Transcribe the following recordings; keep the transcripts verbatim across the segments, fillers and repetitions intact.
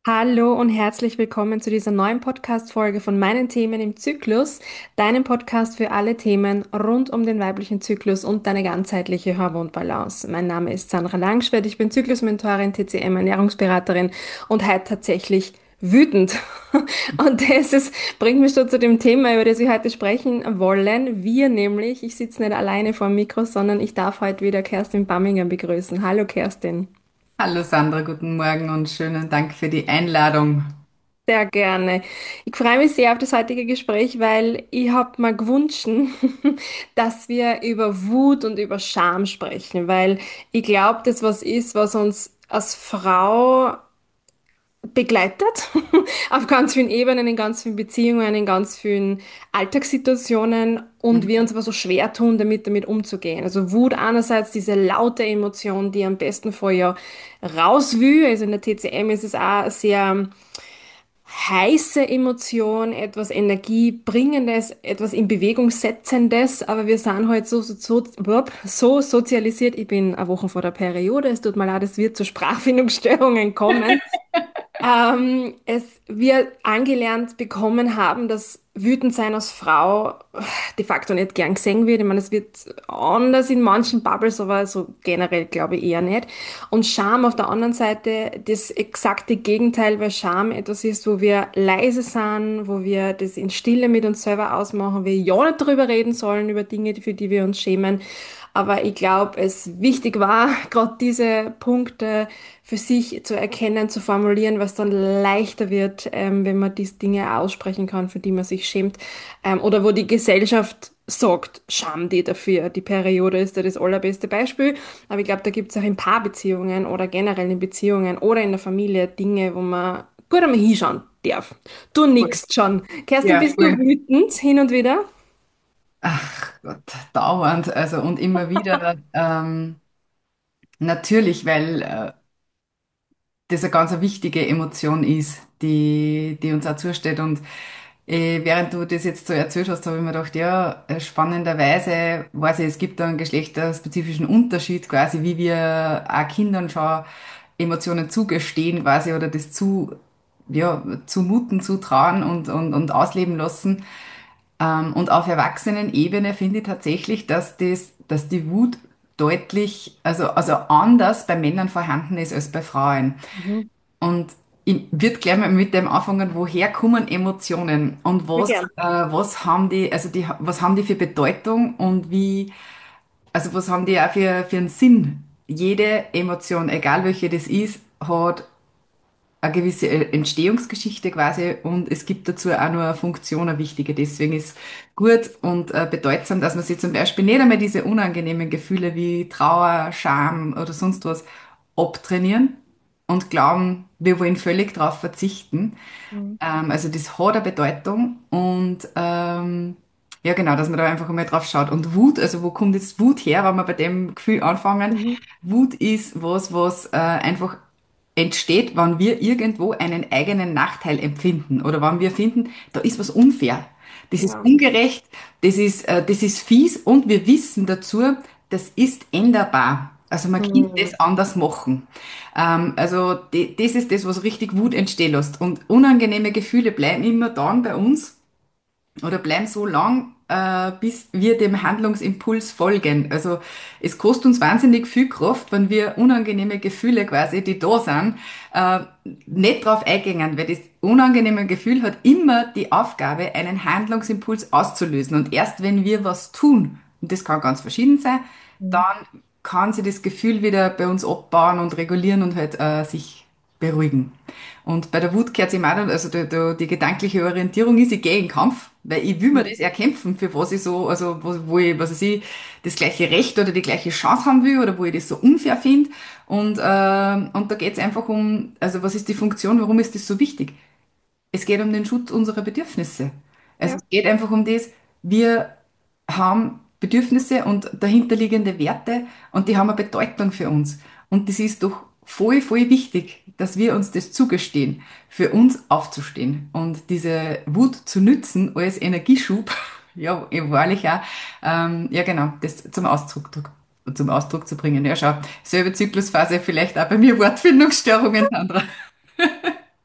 Hallo und herzlich willkommen zu dieser neuen Podcast-Folge von meinen Themen im Zyklus, deinem Podcast für alle Themen rund um den weiblichen Zyklus und deine ganzheitliche Hormonbalance. Mein Name ist Sandra Langschwert, ich bin Zyklusmentorin, T C M, Ernährungsberaterin und heute tatsächlich wütend. Und das ist, bringt mich schon zu dem Thema, über das wir heute sprechen wollen. Wir nämlich, ich sitze nicht alleine vor dem Mikro, sondern ich darf heute wieder Kerstin Bamminger begrüßen. Hallo Kerstin. Hallo Sandra, guten Morgen und schönen Dank für die Einladung. Sehr gerne. Ich freue mich sehr auf das heutige Gespräch, weil ich habe mir gewünscht, dass wir über Wut und über Scham sprechen, weil ich glaube, das was ist, was uns als Frau begleitet, auf ganz vielen Ebenen, in ganz vielen Beziehungen, in ganz vielen Alltagssituationen und Mhm. wir uns aber so schwer tun, damit damit umzugehen. Also Wut einerseits diese laute Emotion, die am besten vorher raus will. Also in der T C M ist es auch sehr heiße Emotion, etwas Energiebringendes, etwas in Bewegung setzendes, aber wir sind halt so, so, so, so sozialisiert. Ich bin eine Woche vor der Periode, es tut mir leid, es wird zu Sprachfindungsstörungen kommen. Ähm, es wir angelernt bekommen haben, dass wütend sein als Frau de facto nicht gern gesehen wird. Ich meine, es wird anders in manchen Bubbles, aber so generell glaube ich eher nicht. Und Scham auf der anderen Seite das exakte Gegenteil, weil Scham etwas ist, wo wir leise sind, wo wir das in Stille mit uns selber ausmachen, wir ja nicht darüber reden sollen, über Dinge, für die wir uns schämen. Aber ich glaube, es wichtig war, gerade diese Punkte für sich zu erkennen, zu formulieren, was dann leichter wird, ähm, wenn man diese Dinge aussprechen kann, für die man sich schämt, ähm, oder wo die Gesellschaft sagt, scham die dafür. Die Periode ist da das allerbeste Beispiel, aber ich glaube, da gibt es auch in Paarbeziehungen oder generell in Beziehungen oder in der Familie Dinge, wo man gut einmal hinschauen darf. Du Voll. nix schon. Kerstin, Ja, bist du voll. wütend hin und wieder? Ach Gott, dauernd, also und immer wieder. Ähm, natürlich, weil äh, das eine ganz wichtige Emotion ist, die, die uns auch zusteht. Und äh, während du das jetzt so erzählt hast, habe ich mir gedacht, ja, äh, spannenderweise weiß ich, es gibt da einen geschlechterspezifischen Unterschied quasi, wie wir auch Kindern schon Emotionen zugestehen quasi oder das zu, ja, zumuten, zutrauen und, und, und ausleben lassen. Ähm, und auf Erwachsenenebene finde ich tatsächlich, dass das, dass die Wut deutlich, also, also anders bei Männern vorhanden ist als bei Frauen. Mhm. Und ich würde gleich mal mit dem anfangen, woher kommen Emotionen und Sehr was, gern. äh, was haben die, also die, was haben die für Bedeutung und wie, also was haben die auch für, für einen Sinn? Jede Emotion, egal welche das ist, hat eine gewisse Entstehungsgeschichte quasi und es gibt dazu auch nur eine Funktion, eine wichtige. Deswegen ist gut und äh, bedeutsam, dass man sich zum Beispiel nicht einmal diese unangenehmen Gefühle wie Trauer, Scham oder sonst was abtrainieren und glauben, wir wollen völlig darauf verzichten. Mhm. Ähm, also das hat eine Bedeutung und ähm, ja genau, dass man da einfach einmal drauf schaut. Und Wut, also wo kommt jetzt Wut her, wenn wir bei dem Gefühl anfangen? Mhm. Wut ist was, was äh, einfach entsteht, wenn wir irgendwo einen eigenen Nachteil empfinden oder wenn wir finden, da ist was unfair. Das ist Ja. ungerecht, das ist, äh, das ist fies und wir wissen dazu, das ist änderbar. Also man kann Mhm. das anders machen. Ähm, also de, das ist das, was richtig Wut entstehen lässt. Und unangenehme Gefühle bleiben immer dann bei uns oder bleiben so lang, äh, bis wir dem Handlungsimpuls folgen. Also es kostet uns wahnsinnig viel Kraft, wenn wir unangenehme Gefühle quasi, die da sind, äh, nicht drauf eingehen, weil das unangenehme Gefühl hat immer die Aufgabe, einen Handlungsimpuls auszulösen. Und erst wenn wir was tun, und das kann ganz verschieden sein, Mhm. dann kann sich das Gefühl wieder bei uns abbauen und regulieren und halt äh, sich beruhigen. Und bei der Wut gehört eben auch, dann- also die, die, die gedankliche Orientierung ist, ich gehe in den Kampf, weil ich will mir Mhm. das erkämpfen, für was ich so, also wo, wo ich, was weiß ich, das gleiche Recht oder die gleiche Chance haben will oder wo ich das so unfair finde. Und, äh, und da geht es einfach um, also was ist die Funktion, warum ist das so wichtig? Es geht um den Schutz unserer Bedürfnisse. Also Ja. es geht einfach um das, wir haben Bedürfnisse und dahinterliegende Werte und die haben eine Bedeutung für uns. Und das ist doch voll, voll wichtig, dass wir uns das zugestehen, für uns aufzustehen und diese Wut zu nützen als Energieschub, ja, wahrlich auch, ähm, ja genau, das zum Ausdruck, zum Ausdruck zu bringen. Ja, schau, selbe Zyklusphase, vielleicht auch bei mir Wortfindungsstörungen, Sandra.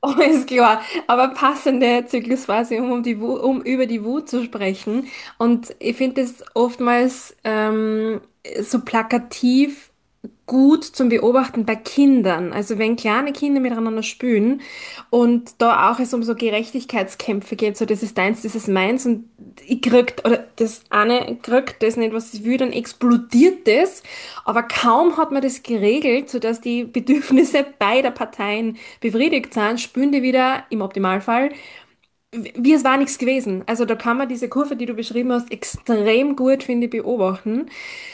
Alles klar, aber passende Zyklusphase, um, um, die Wu- um über die Wut zu sprechen. Und ich finde es oftmals ähm, so plakativ gut zum Beobachten bei Kindern. Also wenn kleine Kinder miteinander spielen und da auch es um so Gerechtigkeitskämpfe geht, so das ist deins, das ist meins und ich krieg, oder das eine kriegt das nicht, was sie will, dann explodiert das. Aber kaum hat man das geregelt, sodass die Bedürfnisse beider Parteien befriedigt sind, spüren die wieder im Optimalfall, wie es war nichts gewesen. Also da kann man diese Kurve, die du beschrieben hast, extrem gut, finde ich, beobachten.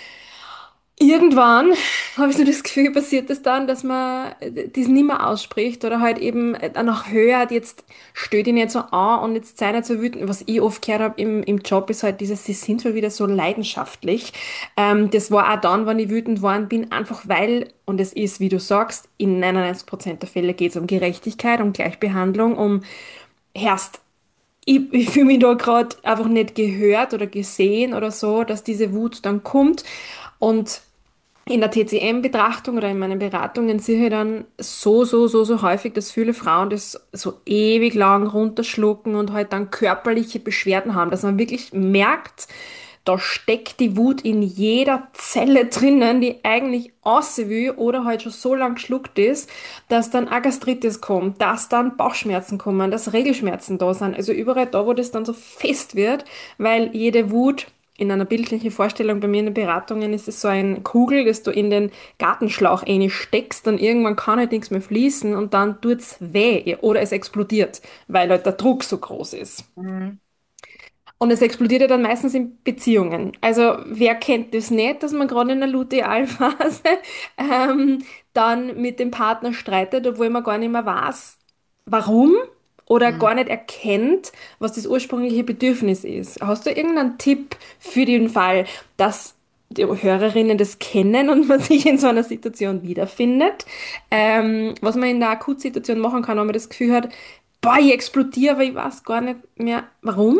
Irgendwann habe ich so das Gefühl, passiert es dann, dass man äh, das nicht mehr ausspricht oder halt eben äh, danach hört, jetzt stell dich nicht so an und jetzt sei nicht so wütend. Was ich oft gehört habe im, im Job ist halt dieses, sie sind schon wieder so leidenschaftlich. Ähm, das war auch dann, wenn ich wütend geworden bin, einfach weil, und es ist, wie du sagst, in neunundneunzig Prozent der Fälle geht es um Gerechtigkeit, um Gleichbehandlung, um, Herrst, ich, ich fühle mich da gerade einfach nicht gehört oder gesehen oder so, dass diese Wut dann kommt. Und in der T C M-Betrachtung oder in meinen Beratungen sehe ich dann so, so, so, so häufig, dass viele Frauen das so ewig lang runterschlucken und halt dann körperliche Beschwerden haben, dass man wirklich merkt, da steckt die Wut in jeder Zelle drinnen, die eigentlich raus will oder halt schon so lang geschluckt ist, dass dann eine Gastritis kommt, dass dann Bauchschmerzen kommen, dass Regelschmerzen da sind. Also überall da, wo das dann so fest wird, weil jede Wut in einer bildlichen Vorstellung bei mir in den Beratungen ist es so ein Kugel, das du in den Gartenschlauch steckst, dann irgendwann kann halt nichts mehr fließen und dann tut's weh oder es explodiert, weil halt der Druck so groß ist. Mhm. Und es explodiert ja dann meistens in Beziehungen. Also wer kennt das nicht, dass man gerade in der Lutealphase ähm, dann mit dem Partner streitet, obwohl man gar nicht mehr weiß, warum oder Mhm. gar nicht erkennt, was das ursprüngliche Bedürfnis ist. Hast du irgendeinen Tipp für den Fall, dass die Hörerinnen das kennen und man sich in so einer Situation wiederfindet? Ähm, was man in der Akutsituation machen kann, wenn man das Gefühl hat, boah, ich explodiere, aber ich weiß gar nicht mehr, warum?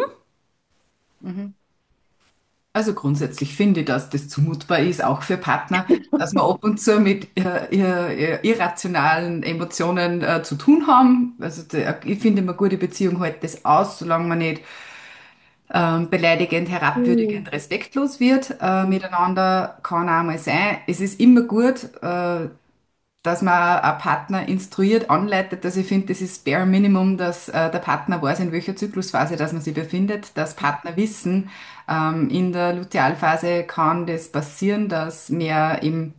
Mhm. Also grundsätzlich finde ich, dass das zumutbar ist, auch für Partner, dass wir ab und zu mit äh, ir- ir- irrationalen Emotionen äh, zu tun haben. Also der, ich finde, eine gute Beziehung hält das aus, solange man nicht ähm, beleidigend, Mhm. herabwürdigend, respektlos wird äh, miteinander, kann auch mal sein. Es ist immer gut, äh, dass man einen Partner instruiert, anleitet. Also ich finde, das ist bare Minimum, dass äh, der Partner weiß, in welcher Zyklusphase dass man sich befindet, dass Partner wissen, ähm, in der Lutealphase kann das passieren, dass mehr im,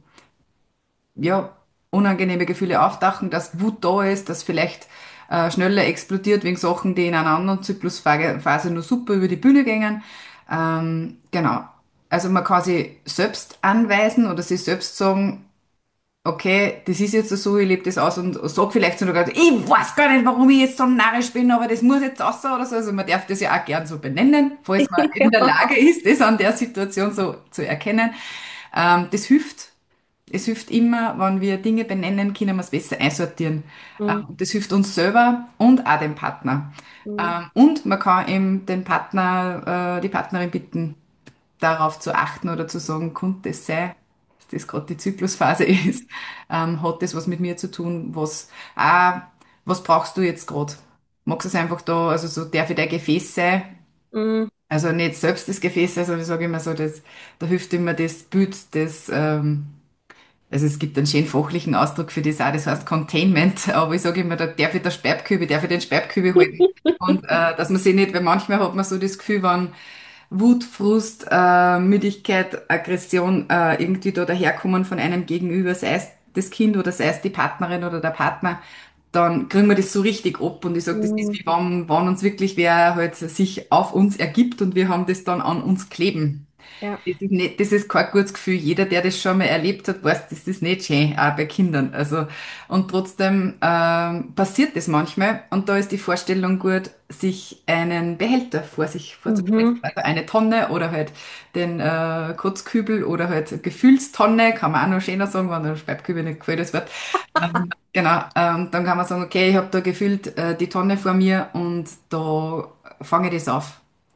ja, unangenehme Gefühle auftauchen, dass Wut da ist, dass vielleicht äh, schneller explodiert wegen Sachen, die in einer anderen Zyklusphase Phase nur super über die Bühne gingen. Ähm, genau. Also man kann sich selbst anweisen oder sich selbst sagen, okay, das ist jetzt so, ich lebe das aus und sag vielleicht sogar, ich weiß gar nicht, warum ich jetzt so narrisch bin, aber das muss jetzt raus oder so. Also man darf das ja auch gern so benennen, falls man in der Lage ist, das an der Situation so zu erkennen. Ähm, das hilft. Es hilft immer, wenn wir Dinge benennen, können wir es besser einsortieren. Mhm. Ähm, das hilft uns selber und auch dem Partner. Mhm. Ähm, und man kann eben den Partner, äh, die Partnerin bitten, darauf zu achten oder zu sagen, könnte es sein, dass das gerade die Zyklusphase ist, ähm, hat das was mit mir zu tun, was, ah, was brauchst du jetzt gerade? Magst du es einfach da, also so darf ich dein Gefäß sein? Mhm. Also nicht selbst das Gefäß, also ich sage immer so, das, da hilft immer das Bild des, ähm, also es gibt einen schönen fachlichen Ausdruck für das auch, das heißt Containment, aber ich sage immer, da darf ich der Sperbkübel, darf ich den Sperbkübel halten. Und äh, dass man sich nicht, weil manchmal hat man so das Gefühl, wenn Wut, Frust, äh, Müdigkeit, Aggression äh, irgendwie da daherkommen von einem Gegenüber, sei es das Kind oder sei es die Partnerin oder der Partner, dann kriegen wir das so richtig ab. Und ich sage, das ist Mhm. wie wenn, wenn uns wirklich wer halt sich auf uns ergibt und wir haben das dann an uns kleben. Ja. Das ist nicht, das ist kein gutes Gefühl. Jeder, der das schon mal erlebt hat, weiß, das ist nicht schön, auch bei Kindern. Also, und trotzdem ähm, passiert das manchmal. Und da ist die Vorstellung gut, sich einen Behälter vor sich vorzustellen. Mhm. Also eine Tonne oder halt den äh, Kotzkübel oder halt Gefühlstonne, kann man auch noch schöner sagen, wenn der Speibkübel nicht gefällt, das Wort. Ähm, genau, ähm, dann kann man sagen, okay, ich habe da gefühlt äh, die Tonne vor mir und da fange ich das auf.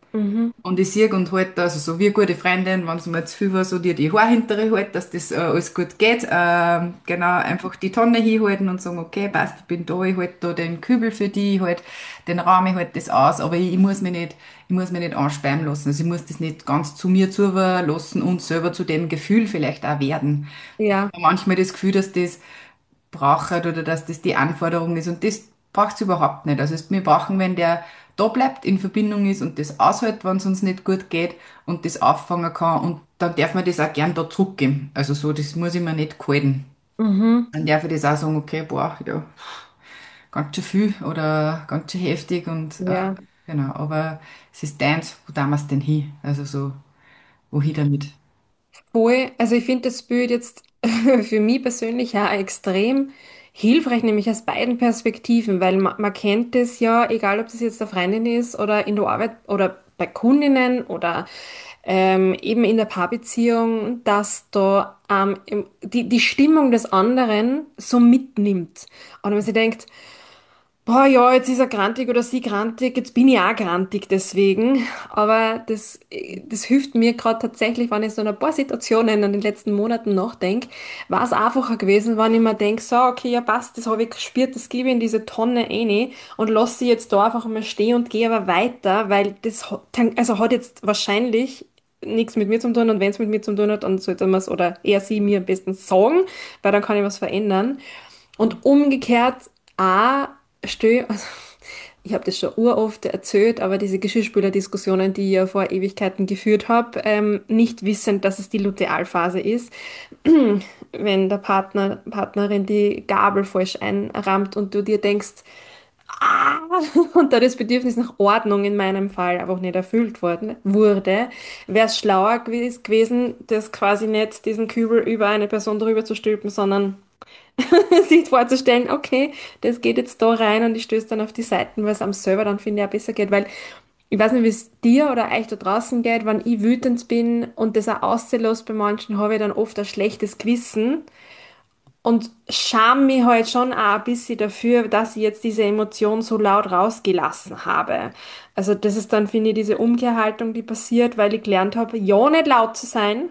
Mhm. Und ich sehe und halt, also so wie eine gute Freundin, wenn es mir zu viel war, so dir die Haare hintere halt, dass das äh, alles gut geht. Ähm, genau, einfach die Tonne hinhalten und sagen, okay, passt, ich bin da, ich halte da den Kübel für die, ich halt den Raum, ich halte das aus, aber ich, ich muss mich nicht, ich muss mich nicht ansperren lassen. Also ich muss das nicht ganz zu mir lassen und selber zu dem Gefühl vielleicht auch werden. Ja. Manchmal das Gefühl, dass das braucht oder dass das die Anforderung ist. Und das braucht es überhaupt nicht. Also wir brauchen, wenn der da bleibt, in Verbindung ist und das aushält, wenn es uns nicht gut geht und das auffangen kann. Und dann darf man das auch gern da zurückgeben. Also so, das muss ich mir nicht gehalten. Mhm. Dann darf ich das auch sagen, okay, boah, ja, ganz schön viel oder ganz schön heftig und äh, Ja. genau. Aber es ist deins, wo tun wir es denn hin? Also so, wohin damit? Voll. Also ich finde das Bild jetzt für mich persönlich ja extrem hilfreich, nämlich aus beiden Perspektiven, weil man, man kennt das ja, egal ob das jetzt eine Freundin ist oder in der Arbeit oder bei Kundinnen oder ähm, eben in der Paarbeziehung, dass da ähm, im- die, die Stimmung des anderen so mitnimmt. Und man sich denkt, boah, ja, jetzt ist er grantig oder sie grantig, jetzt bin ich auch grantig deswegen. Aber das, das hilft mir gerade tatsächlich, wenn ich so an ein paar Situationen in den letzten Monaten nachdenke, war es einfacher gewesen, wenn ich mir denke, so, okay, ja passt, das habe ich gespürt, das gebe ich in diese Tonne rein und lasse sie jetzt da einfach mal stehen und gehe aber weiter, weil das hat- also hat jetzt wahrscheinlich nichts mit mir zu tun und wenn es mit mir zu tun hat, dann sollte man es oder eher sie mir am besten sagen, weil dann kann ich was verändern. Und umgekehrt auch stell, also ich habe das schon uroft erzählt, aber diese Geschirrspüler-Diskussionen, die ich ja vor Ewigkeiten geführt habe, ähm, nicht wissend, dass es die Lutealphase ist, wenn der Partner, Partnerin die Gabel falsch einrammt und du dir denkst, ah, und da das Bedürfnis nach Ordnung in meinem Fall einfach nicht erfüllt worden wurde, wäre es schlauer gewes- gewesen, das quasi nicht diesen Kübel über eine Person drüber zu stülpen, sondern sich vorzustellen, okay, das geht jetzt da rein und ich stöße dann auf die Seiten, weil es am selber dann finde ich auch besser geht, weil ich weiß nicht, wie es dir oder euch da draußen geht, wenn ich wütend bin und das auch auszulos bei manchen, habe ich dann oft ein schlechtes Gewissen und scham mich halt schon auch ein bisschen dafür, dass ich jetzt diese Emotion so laut rausgelassen habe. Also das ist dann, finde ich, diese Umkehrhaltung, die passiert, weil ich gelernt habe, ja nicht laut zu sein,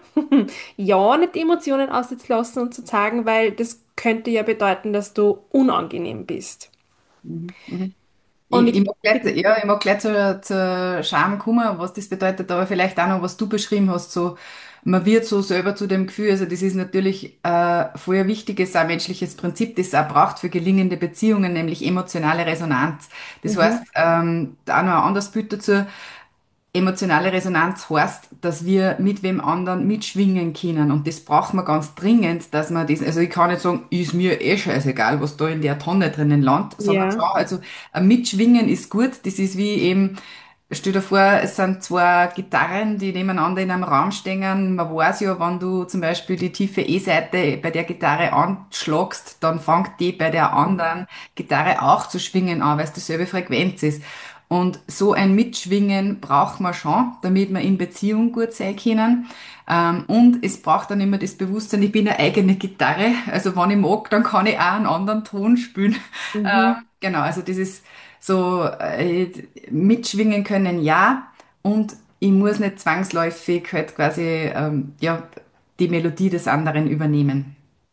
ja nicht die Emotionen auszulassen und zu zeigen, weil das könnte ja bedeuten, dass du unangenehm bist. Mhm. Mhm. Und Ich, ich ich mag gleich, ja, ich mag gleich zur, zur Scham kommen, was das bedeutet, aber vielleicht auch noch, was du beschrieben hast, so, man wird so selber zu dem Gefühl, also das ist natürlich äh, voll ein wichtiges, auch menschliches Prinzip, das es auch braucht für gelingende Beziehungen, nämlich emotionale Resonanz. Das heißt, Mhm. ähm, auch noch ein anderes Bild dazu, emotionale Resonanz heißt, dass wir mit wem anderen mitschwingen können. Und das braucht man ganz dringend, dass man das, also ich kann nicht sagen, ist mir eh scheißegal, was da in der Tonne drinnen landet, sondern Ja. schon, also ein Mitschwingen ist gut. Das ist wie eben, stell dir vor, es sind zwei Gitarren, die nebeneinander in einem Raum stehen. Man weiß ja, wenn du zum Beispiel die tiefe E-Seite bei der Gitarre anschlagst, dann fängt die bei der anderen Gitarre auch zu schwingen an, weil es dieselbe Frequenz ist. Und so ein Mitschwingen braucht man schon, damit wir in Beziehung gut sein können. Ähm, und es braucht dann immer das Bewusstsein, ich bin eine eigene Gitarre. Also wenn ich mag, dann kann ich auch einen anderen Ton spielen. Mhm. Ähm, genau, also das ist so, äh, mitschwingen können, ja. Und ich muss nicht zwangsläufig halt quasi, ähm, ja, die Melodie des anderen übernehmen.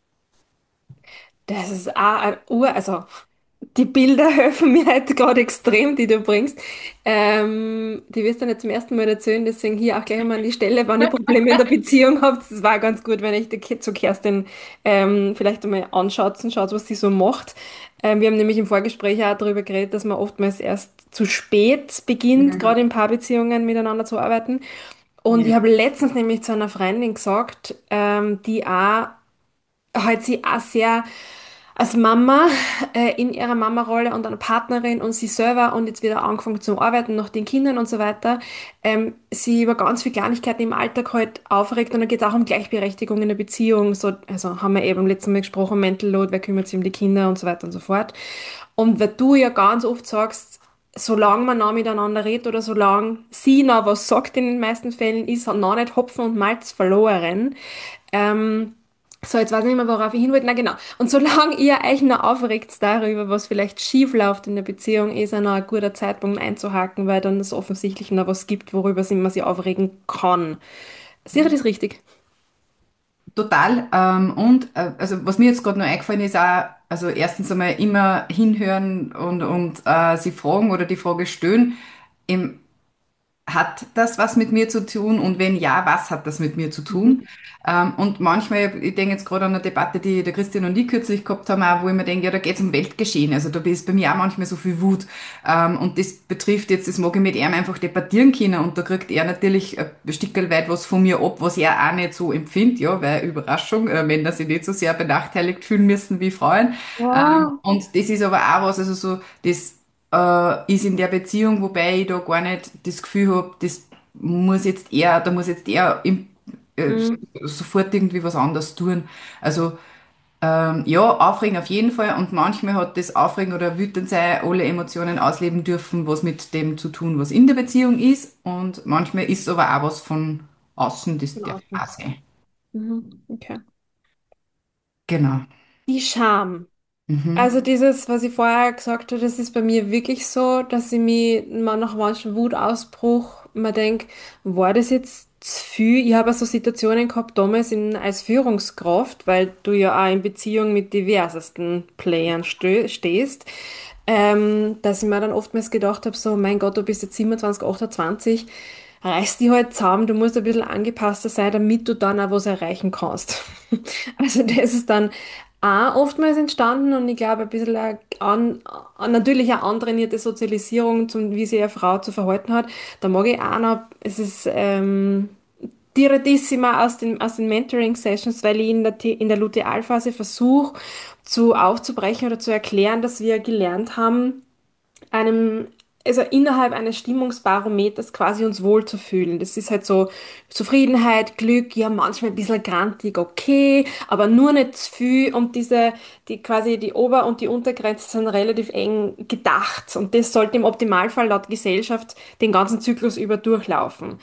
Das ist auch ein Ur, also die Bilder helfen mir halt gerade extrem, die du bringst. Ähm, die wirst du nicht zum ersten Mal erzählen, deswegen hier auch gleich einmal an die Stelle, wenn ihr Probleme in der Beziehung habt. Es war ganz gut, wenn ich die Ki- zu Kerstin ähm, vielleicht einmal anschaut und schaut, was sie so macht. Ähm, wir haben nämlich im Vorgespräch auch darüber geredet, dass man oftmals erst zu spät beginnt, Mhm. gerade in Paarbeziehungen miteinander zu arbeiten. Und ich Ja. habe letztens nämlich zu einer Freundin gesagt, ähm, die auch halt sie auch sehr als Mama äh, in ihrer Mama-Rolle und eine Partnerin und sie selber und jetzt wieder angefangen zu arbeiten nach den Kindern und so weiter, ähm, sie über ganz viele Kleinigkeiten im Alltag halt aufregt und dann geht es auch um Gleichberechtigung in der Beziehung. So, also haben wir eben letztes Mal gesprochen, Mental Load, wer kümmert sich um die Kinder und so weiter und so fort. Und weil du ja ganz oft sagst, solange man noch miteinander redet oder solange sie noch was sagt in den meisten Fällen, ist noch nicht Hopfen und Malz verloren. Ähm, So, jetzt weiß ich nicht mehr, worauf ich hin wollte. Na genau. Und solange ihr euch noch aufregt darüber, was vielleicht schief läuft in der Beziehung, ist auch noch ein guter Zeitpunkt einzuhaken, weil dann es offensichtlich noch was gibt, worüber sie- man sich aufregen kann. Sicher das richtig? Total. Ähm, und äh, also was mir jetzt gerade noch eingefallen ist, auch, also erstens einmal immer hinhören und, und äh, sie fragen oder die Frage stellen. Im Hat das was mit mir zu tun? Und wenn ja, was hat das mit mir zu tun? Mhm. Ähm, und manchmal, ich denke jetzt gerade an eine Debatte, die der Christian und ich kürzlich gehabt haben, auch, wo ich mir denke, ja, da geht es um Weltgeschehen. Also da ist bei mir auch manchmal so viel Wut. Ähm, und das betrifft jetzt, das mag ich mit ihm einfach debattieren können. Und da kriegt er natürlich ein Stückel weit was von mir ab, was er auch nicht so empfindet, ja, weil Überraschung, äh, Männer sich nicht so sehr benachteiligt fühlen müssen wie Frauen. Ähm, Ja. und das ist aber auch was, also so, das äh, ist in der Beziehung, wobei ich da gar nicht das Gefühl habe, das muss jetzt eher, da muss jetzt eher im, äh, Mhm. sofort irgendwie was anderes tun. Also ähm, ja, aufregen auf jeden Fall und manchmal hat das Aufregen oder wütend sein alle Emotionen ausleben dürfen, was mit dem zu tun, was in der Beziehung ist und manchmal ist aber auch was von außen, das Von darf auch außen. sein. Mhm. Okay. Genau. Die Scham. Mhm. Also dieses, was ich vorher gesagt habe, das ist bei mir wirklich so, dass ich mich mal nach manchen Wutausbruch mir denke, war das jetzt zu viel? Ich habe auch so Situationen gehabt damals in, als Führungskraft, weil du ja auch in Beziehung mit diversesten Playern stö stehst, ähm, dass ich mir dann oftmals gedacht habe, so, mein Gott, du bist jetzt siebenundzwanzig, achtundzwanzig, reiß dich halt zusammen, du musst ein bisschen angepasster sein, damit du dann auch was erreichen kannst. Also das ist dann auch oftmals entstanden und ich glaube ein bisschen eine an, an, natürlich eine antrainierte Sozialisierung, zum, wie sich eine Frau zu verhalten hat. Da mag ich auch noch, es ist ähm, direttissima aus den, aus den Mentoring-Sessions, weil ich in der, T- in der Lutealphase versuche, zu aufzubrechen oder zu erklären, dass wir gelernt haben, einem, also innerhalb eines Stimmungsbarometers quasi uns wohlzufühlen. Das ist halt so Zufriedenheit, Glück, ja, manchmal ein bisschen grantig, okay, aber nur nicht zu viel und diese, die quasi die Ober- und die Untergrenze sind relativ eng gedacht und das sollte im Optimalfall laut Gesellschaft den ganzen Zyklus über durchlaufen.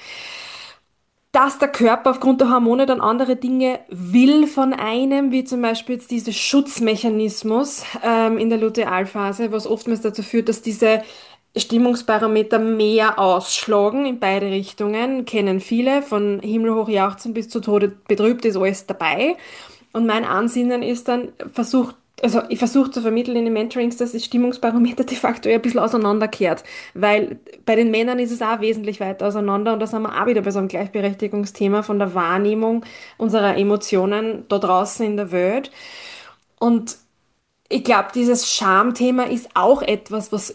Dass der Körper aufgrund der Hormone dann andere Dinge will von einem, wie zum Beispiel jetzt dieser Schutzmechanismus ähm, in der Lutealphase, was oftmals dazu führt, dass diese Stimmungsparameter mehr ausschlagen in beide Richtungen, kennen viele, von himmelhoch jauchzen bis zu Tode betrübt ist alles dabei. Und mein Ansinnen ist dann, versucht, also ich versuche zu vermitteln in den Mentorings, dass das Stimmungsbarometer de facto eher ein bisschen auseinanderkehrt. Weil bei den Männern ist es auch wesentlich weiter auseinander und da sind wir auch wieder bei so einem Gleichberechtigungsthema von der Wahrnehmung unserer Emotionen da draußen in der Welt. Und ich glaube, dieses Schamthema ist auch etwas, was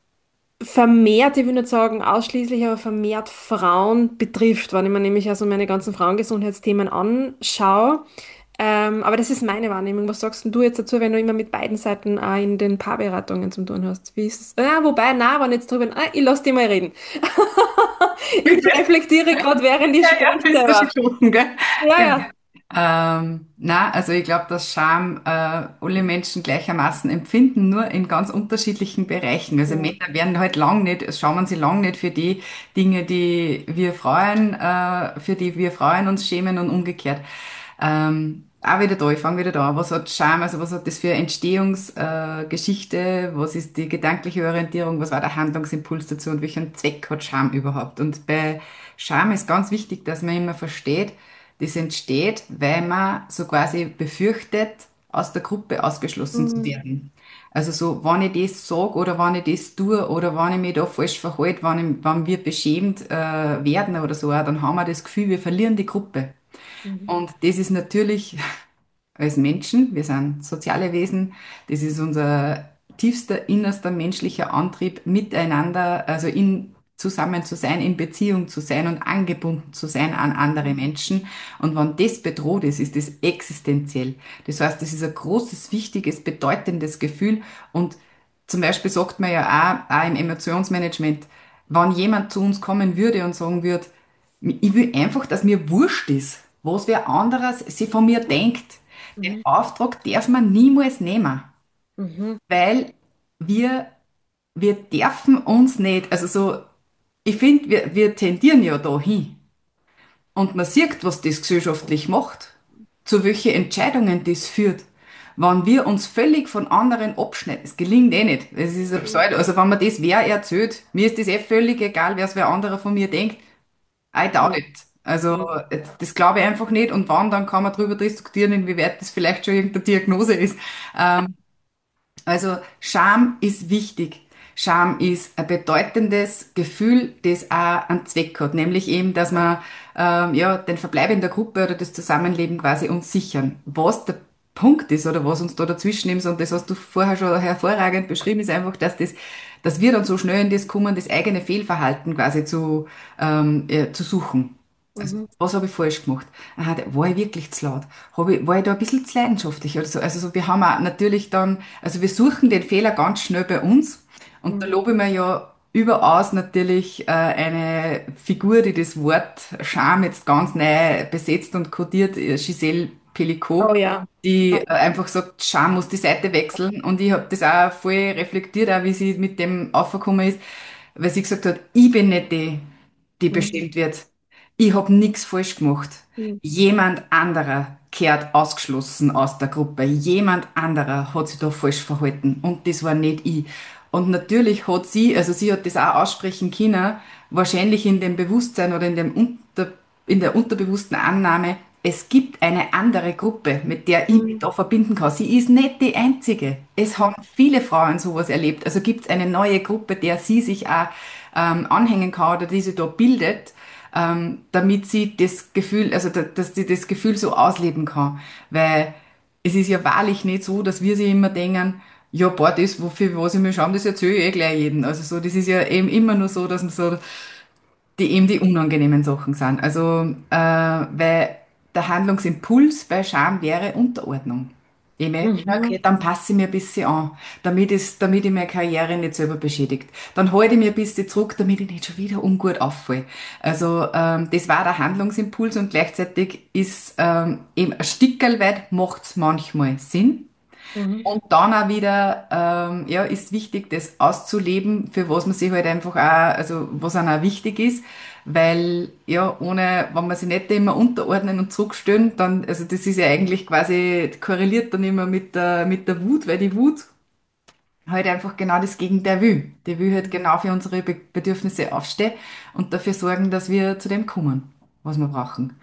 vermehrt, ich will nicht sagen ausschließlich, aber vermehrt Frauen betrifft, wenn ich mir nämlich also meine ganzen Frauengesundheitsthemen anschaue. Ähm, aber das ist meine Wahrnehmung. Was sagst denn du jetzt dazu, wenn du immer mit beiden Seiten auch in den Paarberatungen zu tun hast? Wie ist es? Ja, wobei, na, wenn jetzt drüber, ah, ich lass dich mal reden. Ich reflektiere gerade, während ich Ja, ja, spreche bist du schon selber. geschossen, gell? Ja, Genau. ja. Ähm, na, also ich glaube, dass Scham äh, alle Menschen gleichermaßen empfinden, nur in ganz unterschiedlichen Bereichen. Also Ja. Männer werden halt lang nicht, schauen sie lang nicht für die Dinge, die wir Frauen, äh, für die wir Frauen uns schämen und umgekehrt. Ähm, auch wieder da, ich fange wieder da an. Was hat Scham, also was hat das für Entstehungsgeschichte? Äh, Geschichte? Was ist die gedankliche Orientierung? Was war der Handlungsimpuls dazu und welchen Zweck hat Scham überhaupt? Und bei Scham ist ganz wichtig, dass man immer versteht, das entsteht, weil man so quasi befürchtet, aus der Gruppe ausgeschlossen zu Mhm. werden. Also so, wenn ich das sage oder wenn ich das tue oder wenn ich mich da falsch verhalte, wenn, ich, wenn wir beschämt äh, werden oder so, dann haben wir das Gefühl, wir verlieren die Gruppe. Mhm. Und das ist natürlich als Menschen, wir sind soziale Wesen, das ist unser tiefster, innerster menschlicher Antrieb, miteinander, also in zusammen zu sein, in Beziehung zu sein und angebunden zu sein an andere Menschen. Und wenn das bedroht ist, ist das existenziell. Das heißt, das ist ein großes, wichtiges, bedeutendes Gefühl. Und zum Beispiel sagt man ja auch, auch im Emotionsmanagement, wenn jemand zu uns kommen würde und sagen würde, ich will einfach, dass mir wurscht ist, was wer anderes sich von mir denkt. Den Mhm. Auftrag darf man niemals nehmen, Mhm. weil wir, wir dürfen uns nicht, also so, ich finde, wir, wir tendieren ja dahin und man sieht, was das gesellschaftlich macht. zu welchen Entscheidungen das führt. Wenn wir uns völlig von anderen abschneiden, es gelingt eh nicht. Es ist ein Pseudo. Also wenn mir das wer erzählt, mir ist das eh völlig egal, wer es wer anderer von mir denkt. I doubt Mhm. it. Also Mhm. das glaube ich einfach nicht. Und wann, dann kann man darüber diskutieren, inwieweit das vielleicht schon irgendeine Diagnose ist. Ähm, also Scham ist wichtig. Scham ist ein bedeutendes Gefühl, das auch einen Zweck hat, nämlich eben, dass man ähm, ja den Verbleib in der Gruppe oder das Zusammenleben quasi uns sichern. Was der Punkt ist oder was uns da dazwischen ist, und das hast du vorher schon hervorragend beschrieben, ist einfach, dass das, dass wir dann so schnell in das kommen, das eigene Fehlverhalten quasi zu, ähm, äh, zu suchen. Also, Mhm. was habe ich falsch gemacht? Aha, war ich wirklich zu laut? Habe ich, war ich da ein bisschen zu leidenschaftlich oder so? Also, so, wir haben auch natürlich dann, also wir suchen den Fehler ganz schnell bei uns. Und da Mhm. lobe ich mir ja überaus natürlich äh, eine Figur, die das Wort Scham jetzt ganz neu besetzt und kodiert, äh, Giselle Oh Pelicot, ja. die Ja. äh, einfach sagt, Scham muss die Seite wechseln. Und ich habe das auch voll reflektiert, auch wie sie mit dem aufgekommen ist, weil sie gesagt hat, ich bin nicht die, die Mhm. bestimmt wird. Ich habe nichts falsch gemacht. Mhm. Jemand anderer kehrt ausgeschlossen aus der Gruppe. Jemand anderer hat sich da falsch verhalten. Und das war nicht ich. Und natürlich hat sie, also sie hat das auch aussprechen können, wahrscheinlich in dem Bewusstsein oder in dem Unter, in der unterbewussten Annahme, es gibt eine andere Gruppe, mit der ich mich Mhm. da verbinden kann. Sie ist nicht die einzige. Es haben viele Frauen sowas erlebt. Also gibt es eine neue Gruppe, der sie sich auch ähm, anhängen kann oder die sie da bildet, ähm, damit sie das Gefühl, also da, dass sie das Gefühl so ausleben kann. Weil es ist ja wahrlich nicht so, dass wir sie immer denken, ja, boah, das, wofür, was ich mir schaue, das erzähle ich eh gleich jedem. Also so, das ist ja eben immer nur so, dass man so die eben die unangenehmen Sachen sind. Also, äh, weil der Handlungsimpuls bei Scham wäre Unterordnung. Ich merke, Mhm. okay, dann passe ich mir ein bisschen an, damit, es, damit ich meine Karriere nicht selber beschädigt. Dann halte ich mir ein bisschen zurück, damit ich nicht schon wieder ungut auffalle. Also, ähm, das war der Handlungsimpuls, und gleichzeitig ist ähm, eben ein Stickerl weit macht's manchmal Sinn. Mhm. Und dann auch wieder, ähm, ja, ist wichtig, das auszuleben, für was man sich halt einfach auch, also was einem auch wichtig ist, weil, ja, ohne, wenn man sich nicht immer unterordnen und zurückstellen, dann, also das ist ja eigentlich quasi, korreliert dann immer mit der, mit der Wut, weil die Wut halt einfach genau das Gegenteil will. Die will halt genau für unsere Be Bedürfnisse aufstehen und dafür sorgen, dass wir zu dem kommen, was wir brauchen.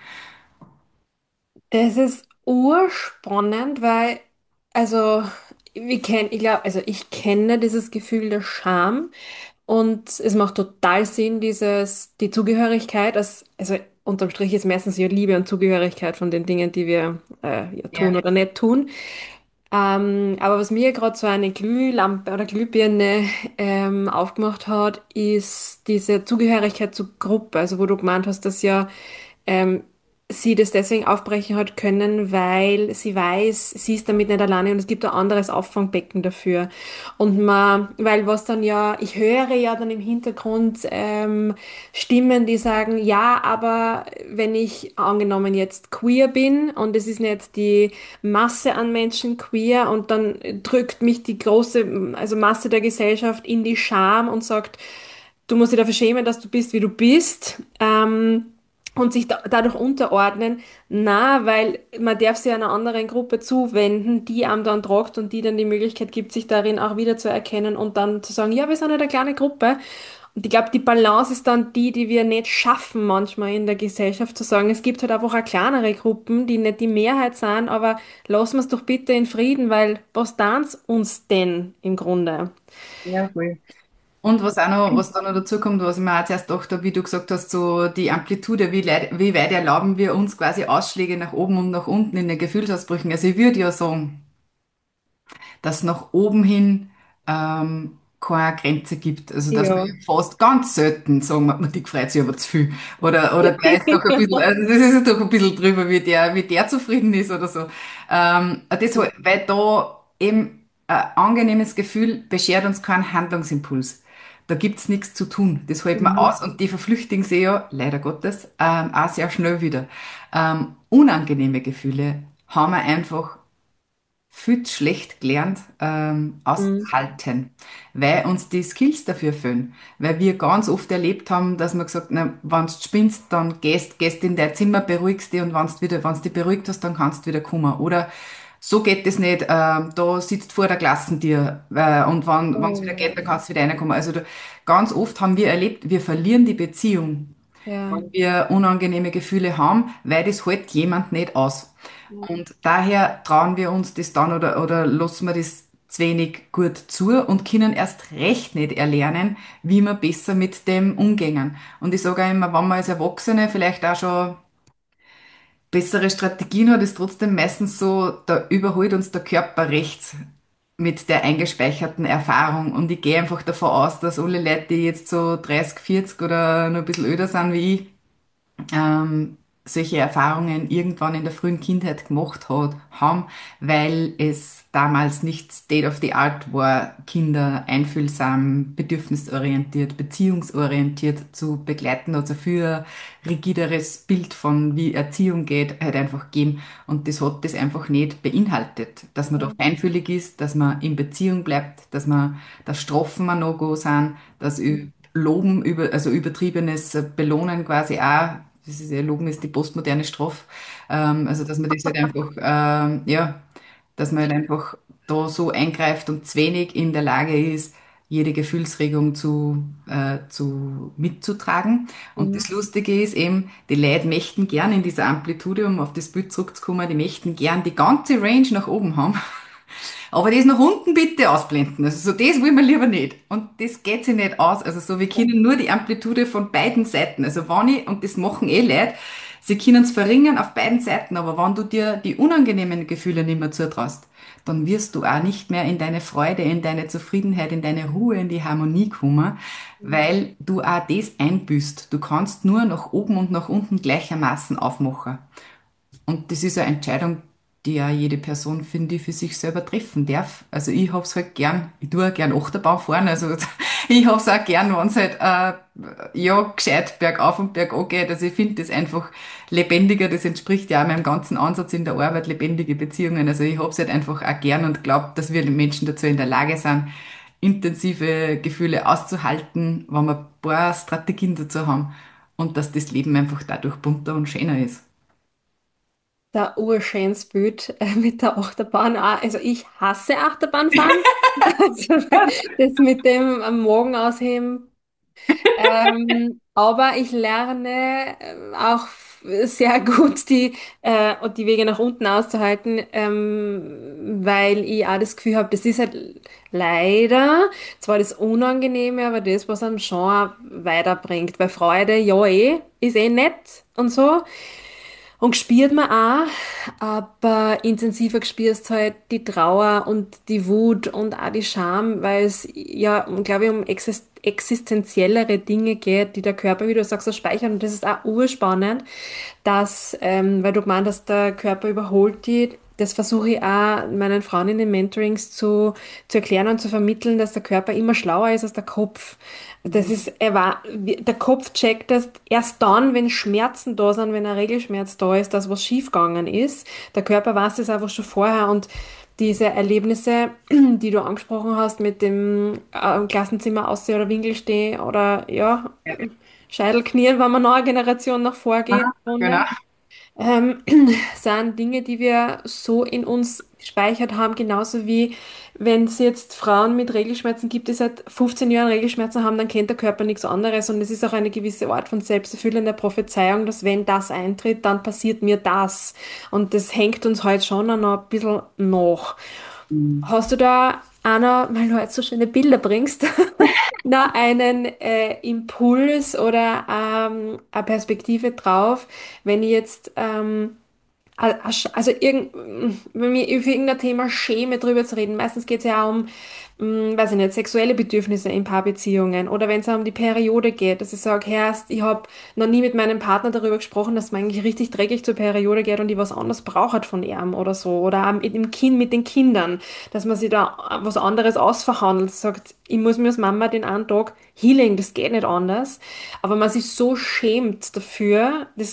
Das ist urspannend, weil, also, wir kennen, ich glaube, also ich kenne dieses Gefühl der Scham und es macht total Sinn, dieses, die Zugehörigkeit, als, also unterm Strich ist meistens ja Liebe und Zugehörigkeit von den Dingen, die wir äh, ja, Ja. tun oder nicht tun. Ähm, aber was mir gerade so eine Glühlampe oder Glühbirne ähm, aufgemacht hat, ist diese Zugehörigkeit zur Gruppe. Also wo du gemeint hast, dass ja ähm, sie das deswegen aufbrechen hat können, weil sie weiß, sie ist damit nicht alleine und es gibt ein anderes Auffangbecken dafür. Und man, weil was dann ja, ich höre ja dann im Hintergrund ähm, Stimmen, die sagen, ja, aber wenn ich angenommen jetzt queer bin und es ist nicht die Masse an Menschen queer und dann drückt mich die große, also Masse der Gesellschaft in die Scham und sagt, du musst dich dafür schämen, dass du bist, wie du bist. Ähm, und sich da, dadurch unterordnen. Na, weil man darf sich einer anderen Gruppe zuwenden, die einem dann tragt und die dann die Möglichkeit gibt, sich darin auch wieder zu erkennen und dann zu sagen, ja, wir sind halt eine kleine Gruppe. Und ich glaube, die Balance ist dann die, die wir nicht schaffen manchmal in der Gesellschaft, zu sagen, es gibt halt einfach auch kleinere Gruppen, die nicht die Mehrheit sind, aber lassen wir es doch bitte in Frieden, weil was dan's uns denn im Grunde? Ja, voll. Und was auch noch, was da noch dazu kommt, was ich mir auch zuerst gedacht habe, wie du gesagt hast, so die Amplitude, wie, leid, wie weit erlauben wir uns quasi Ausschläge nach oben und nach unten in den Gefühlsausbrüchen. Also ich würde ja sagen, dass nach oben hin ähm, keine Grenze gibt. Also dass wir Ja. fast ganz selten sagen, man, die freut sich aber zu viel. Oder, oder der ist doch ein bisschen, also das ist doch ein bisschen drüber, wie der, wie der zufrieden ist oder so. Ähm, das, halt- weil da eben ein angenehmes Gefühl beschert uns keinen Handlungsimpuls. Da gibt's nichts zu tun. Das hält man Mhm. aus, und die verflüchtigen sich ja, leider Gottes, ähm, auch sehr schnell wieder. Ähm, unangenehme Gefühle haben wir einfach viel zu schlecht gelernt, ähm, Mhm. aushalten, weil uns die Skills dafür fehlen. Weil wir ganz oft erlebt haben, dass man gesagt, na, wenn du spinnst, dann gehst, gehst in dein Zimmer, beruhigst dich und wenn du wieder, wenn du dich beruhigt hast, dann kannst du wieder kommen. Oder so geht es nicht, ähm, da sitzt vor der Klasse dir, äh, und wenn wenn es Oh wieder ja. geht, dann kannst du wieder reinkommen. Also da, ganz oft haben wir erlebt, wir verlieren die Beziehung, Ja. wenn wir unangenehme Gefühle haben, weil das hält jemand nicht aus. Ja. Und daher trauen wir uns das dann oder, oder lassen wir das zu wenig gut zu und können erst recht nicht erlernen, wie wir besser mit dem umgehen. Und ich sage auch immer, wenn man als Erwachsene vielleicht auch schon bessere Strategien hat, ist trotzdem meistens so, da überholt uns der Körper rechts mit der eingespeicherten Erfahrung. Und ich gehe einfach davon aus, dass alle Leute, die jetzt so dreißig, vierzig oder noch ein bisschen älter sind wie ich, ähm, solche Erfahrungen irgendwann in der frühen Kindheit gemacht hat, haben, weil es damals nicht State of the Art war, Kinder einfühlsam, bedürfnisorientiert, beziehungsorientiert zu begleiten, also für rigideres Bild von wie Erziehung geht, halt einfach geben. Und das hat das einfach nicht beinhaltet, dass man da feinfühlig ist, dass man in Beziehung bleibt, dass man, dass Strafen ein No-Go sind, dass Ü- Loben über, also übertriebenes Belohnen quasi auch, das ist ja, Loben ist die postmoderne Strafe, ähm, also dass man das halt einfach, ähm, ja, dass man halt einfach da so eingreift und zu wenig in der Lage ist, jede Gefühlsregung zu, äh, zu mitzutragen. Und Mhm. das Lustige ist eben, die Leute möchten gern in dieser Amplitude, um auf das Bild zurückzukommen, die möchten gern die ganze Range nach oben haben. Aber das nach unten bitte ausblenden. Also so das will man lieber nicht. Und das geht sich nicht aus. Also so, wir können nur die Amplitude von beiden Seiten. Also wenn ich, und das machen eh Leute, sie können es verringern auf beiden Seiten, aber wenn du dir die unangenehmen Gefühle nicht mehr zutraust, dann wirst du auch nicht mehr in deine Freude, in deine Zufriedenheit, in deine Ruhe, in die Harmonie kommen, weil du auch das einbüßt. Du kannst nur nach oben und nach unten gleichermaßen aufmachen. Und das ist eine Entscheidung, die ja jede Person, finde ich, für sich selber treffen darf. Also ich hab's halt gern, ich tue auch gern Achterbahn fahren, also ich hab's auch gern, wenn es halt äh, ja gescheit bergauf und bergab geht. Also ich finde das einfach lebendiger, das entspricht ja auch meinem ganzen Ansatz in der Arbeit, lebendige Beziehungen. Also ich hab's halt einfach auch gern und glaube, dass wir die Menschen dazu in der Lage sind, intensive Gefühle auszuhalten, wenn wir ein paar Strategien dazu haben und dass das Leben einfach dadurch bunter und schöner ist. Der urschönes Bild äh, mit der Achterbahn. auch. Also ich hasse Achterbahnfahren. Also das mit dem am Morgen ausheben. Ähm, aber ich lerne ähm, auch sehr gut die, äh, und die Wege nach unten auszuhalten, ähm, weil ich auch das Gefühl habe, das ist halt leider zwar das Unangenehme, aber das, was einem schon auch weiterbringt. Weil Freude, ja eh, ist eh nett und so. Und spürt man auch, aber intensiver spürst halt die Trauer und die Wut und auch die Scham, weil es ja, glaube ich, um exist existenziellere Dinge geht, die der Körper, wie du sagst, so speichert. Und das ist auch urspannend, dass, ähm, weil du gemeint hast, der Körper überholt die. Das versuche ich auch meinen Frauen in den Mentorings zu, zu erklären und zu vermitteln, dass der Körper immer schlauer ist als der Kopf. Das Mhm. ist, er war, der Kopf checkt das erst dann, wenn Schmerzen da sind, wenn ein Regelschmerz da ist, dass was schiefgegangen ist. Der Körper weiß das einfach schon vorher und diese Erlebnisse, die du angesprochen hast, mit dem äh, im Klassenzimmer aussehen oder Winkel stehen oder ja, Ja. Scheitelknien, wenn man noch eine Generation nach Aha, vorgeht, genau. Runde, ähm, sind Dinge, die wir so in uns gespeichert haben, genauso wie wenn es jetzt Frauen mit Regelschmerzen gibt, die seit fünfzehn Jahren Regelschmerzen haben, dann kennt der Körper nichts anderes und es ist auch eine gewisse Art von selbsterfüllender Prophezeiung, dass wenn das eintritt, dann passiert mir das. Und das hängt uns halt schon auch noch ein bisschen nach. Mhm. Hast du da einer, weil du heute so schöne Bilder bringst, na, einen äh, Impuls oder ähm, eine Perspektive drauf, wenn ich jetzt ähm, Al- asch- also irgend, wenn ich für irgendein Thema schäme, drüber zu reden. Meistens geht es ja auch um, mh, weiß ich nicht, sexuelle Bedürfnisse in Paarbeziehungen oder wenn es um die Periode geht, dass ich sage, Herrst, ich habe noch nie mit meinem Partner darüber gesprochen, dass man eigentlich richtig dreckig zur Periode geht und die was anderes braucht von ihm oder so. Oder auch mit dem Kind, mit den Kindern, dass man sich da was anderes ausverhandelt, sagt, ich muss mir als Mama den einen Tag healing, das geht nicht anders. Aber man sich so schämt dafür, das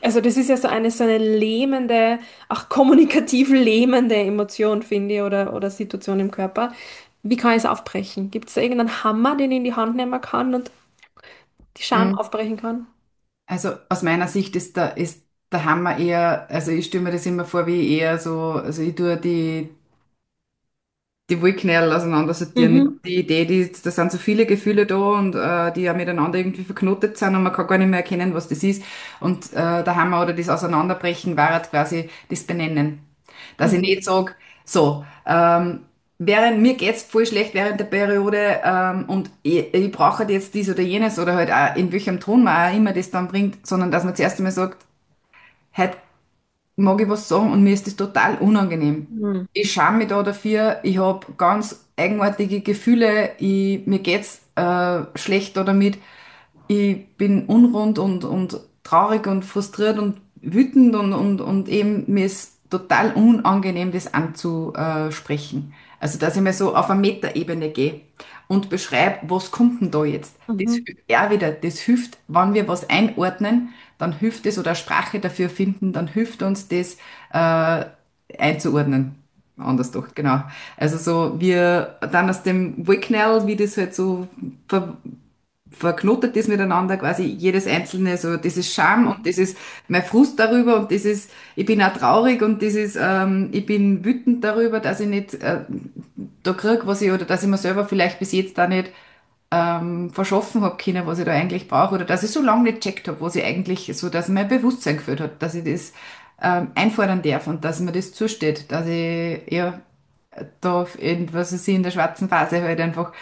Also das ist ja so eine, so eine lähmende, auch kommunikativ lähmende Emotion, finde ich, oder, oder Situation im Körper. Wie kann ich es aufbrechen? Gibt es da irgendeinen Hammer, den ich in die Hand nehmen kann und die Scham Mm, aufbrechen kann? Also aus meiner Sicht ist der, ist der Hammer eher, also ich stelle mir das immer vor, wie eher so, also ich tue die, die Wollknäuel auseinandersortieren. Mhm. Die Idee, die, da sind so viele Gefühle da und äh, die ja miteinander irgendwie verknotet sind und man kann gar nicht mehr erkennen, was das ist. Und äh, der Hammer oder das Auseinanderbrechen war halt quasi das Benennen. Dass ich Mhm. nicht sage, so, ähm, während, mir geht's voll schlecht während der Periode ähm, und ich, ich brauche halt jetzt dies oder jenes oder halt auch in welchem Ton man auch immer das dann bringt, sondern dass man zuerst einmal sagt, heute mag ich was sagen und mir ist das total unangenehm. Mhm. Ich schäme mich da dafür, ich habe ganz eigenartige Gefühle, ich, mir geht's äh, schlecht da damit, ich bin unrund und, und traurig und frustriert und wütend und, und, und eben mir ist total unangenehm, das anzusprechen. Also, dass ich mir so auf eine Metaebene gehe und beschreibe, was kommt denn da jetzt? Das, Mhm. hü- ja, wieder, das hilft, wenn wir was einordnen, dann hilft es oder Sprache dafür finden, dann hilft uns das äh, einzuordnen. Anders doch, genau. Also so, wir dann aus dem Wollknäuel, wie das halt so ver verknotet ist miteinander, quasi jedes einzelne, so das ist Scham und das ist mein Frust darüber und das ist, ich bin auch traurig und das ist, ähm, ich bin wütend darüber, dass ich nicht äh, da krieg, was ich, oder dass ich mir selber vielleicht bis jetzt da nicht ähm, verschaffen habe können, was ich da eigentlich brauche, oder dass ich so lange nicht checkt habe, was ich eigentlich, so dass mein Bewusstsein gefühlt hat, dass ich das ähm, einfordern darf und dass mir das zusteht, dass ich ja da in, was ich in der schwarzen Phase halt einfach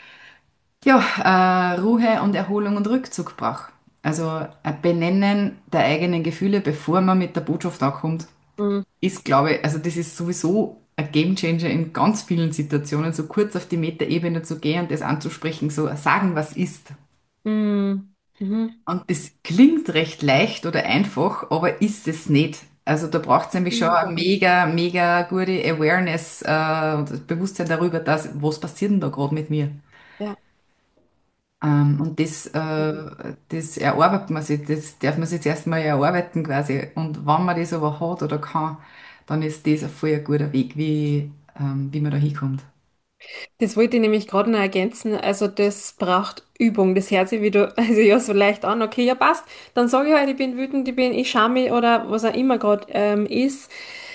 ja, äh, Ruhe und Erholung und Rückzug braucht. Also ein Benennen der eigenen Gefühle, bevor man mit der Botschaft ankommt, Mhm. ist, glaube ich, also das ist sowieso ein Gamechanger in ganz vielen Situationen, so kurz auf die Metaebene zu gehen und das anzusprechen, so sagen, was ist. Mhm. Mhm. Und das klingt recht leicht oder einfach, aber ist es nicht. Also da braucht es nämlich schon eine Mhm. mega, mega gute Awareness äh, und Bewusstsein darüber, dass, was passiert denn da gerade mit mir? Ja. Ähm, und das, äh, das erarbeitet man sich, das darf man sich zuerst mal erarbeiten quasi. Und wenn man das aber hat oder kann, dann ist das ein voll ein guter Weg, wie, ähm, wie man da hinkommt. Das wollte ich nämlich gerade noch ergänzen. Also das braucht Übung. Das hört sich wieder, also ja, so leicht an. Okay, ja passt. Dann sage ich halt, ich bin wütend, ich bin, ich schäme mich oder was auch immer gerade ähm, ist.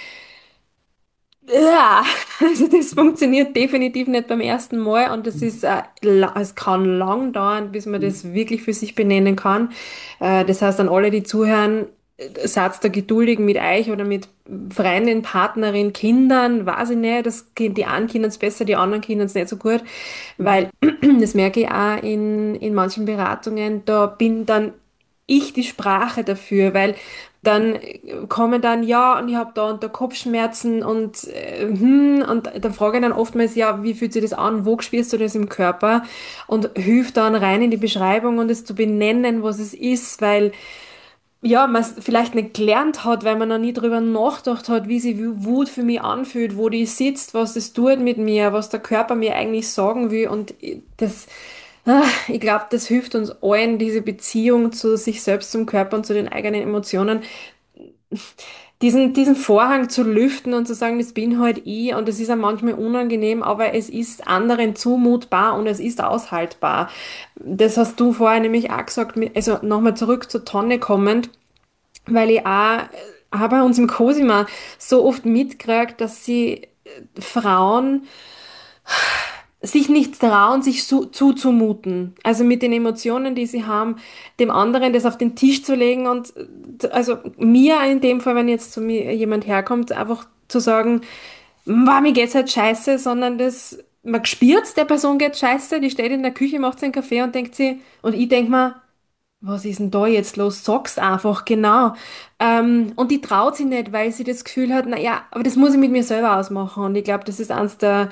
Ja, also das funktioniert definitiv nicht beim ersten Mal und das ist, äh, la- es kann lang dauern, bis man das wirklich für sich benennen kann. Äh, das heißt, an alle, die zuhören, äh, seid da geduldig mit euch oder mit Freundin, Partnerin, Kindern, weiß ich nicht, das, Kind- die einen können es besser, die anderen können es nicht so gut, weil das merke ich auch in, in manchen Beratungen, da bin dann ich die Sprache dafür, weil dann kommen dann, ja, und ich habe da unter Kopfschmerzen und, äh, hm, und da frage ich dann oftmals, ja, wie fühlt sich das an, wo spürst du das im Körper? Und hilft dann rein in die Beschreibung und es zu benennen, was es ist, weil, ja, man es vielleicht nicht gelernt hat, weil man noch nie drüber nachgedacht hat, wie sich Wut für mich anfühlt, wo die sitzt, was das tut mit mir, was der Körper mir eigentlich sagen will und das, ah, ich glaube, das hilft uns allen, diese Beziehung zu sich selbst, zum Körper und zu den eigenen Emotionen diesen, diesen Vorhang zu lüften und zu sagen, das bin halt ich und es ist auch manchmal unangenehm, aber es ist anderen zumutbar und es ist aushaltbar. Das hast du vorher nämlich auch gesagt, mit- also nochmal zurück zur Tonne kommend, weil ich auch, auch bei uns im Cosima so oft mitkriege, dass sie äh, Frauen sich nicht trauen, sich zu, zuzumuten. Also mit den Emotionen, die sie haben, dem anderen das auf den Tisch zu legen und äh, also mir in dem Fall, wenn jetzt zu mir jemand herkommt, einfach zu sagen, "Boah, mir geht's halt scheiße", sondern das, man spürt, der Person geht scheiße, die steht in der Küche, macht sich einen Kaffee und denkt sie, und ich denk mir, was ist denn da jetzt los? Sag's einfach, genau. Ähm, und die traut sich nicht, weil sie das Gefühl hat, na ja, aber das muss ich mit mir selber ausmachen. Und ich glaube, das ist eins der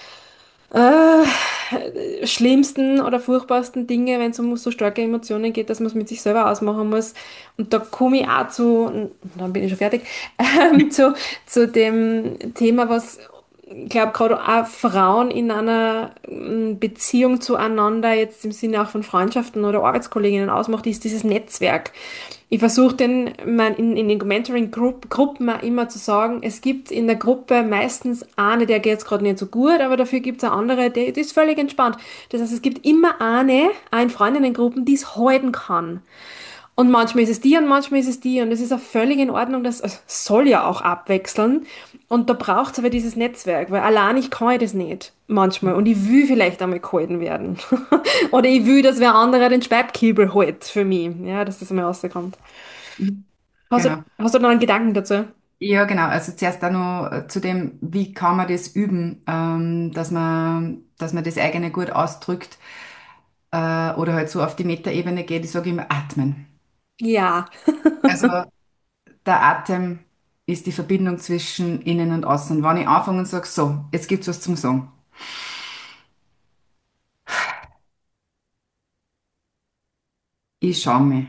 äh, schlimmsten oder furchtbarsten Dinge, wenn es um so starke Emotionen geht, dass man es mit sich selber ausmachen muss. Und da komme ich auch zu, und dann bin ich schon fertig, ähm, zu, zu dem Thema, was ich glaube, gerade auch Frauen in einer mm, Beziehung zueinander, jetzt im Sinne auch von Freundschaften oder Arbeitskolleginnen ausmacht, ist dieses Netzwerk. Ich versuche den mein, in, in den Mentoring-Gruppen auch immer zu sagen, es gibt in der Gruppe meistens eine, der geht es gerade nicht so gut, aber dafür gibt es eine andere, die, die ist völlig entspannt. Das heißt, es gibt immer eine, eine Freundinnengruppen, die es halten kann. Und manchmal ist es die und manchmal ist es die. Und es ist auch völlig in Ordnung, das also, es soll ja auch abwechseln. Und da braucht es aber dieses Netzwerk, weil allein ich kann das nicht manchmal. Und ich will vielleicht einmal gehalten werden. Oder ich will, dass wer anderer den Speibkibel hält für mich. Ja, dass das einmal rauskommt. Mhm. Hast du, Genau. hast du noch einen Gedanken dazu? Ja, genau. Also zuerst auch noch äh, zu dem, wie kann man das üben, ähm, dass man, dass man das eigene gut ausdrückt, äh, oder halt so auf die Metaebene geht. Ich sage immer atmen. Ja. Also der Atem ist die Verbindung zwischen innen und außen. Wenn ich anfange und sage, so, jetzt gibt's was zum Sagen. Ich schaue mich,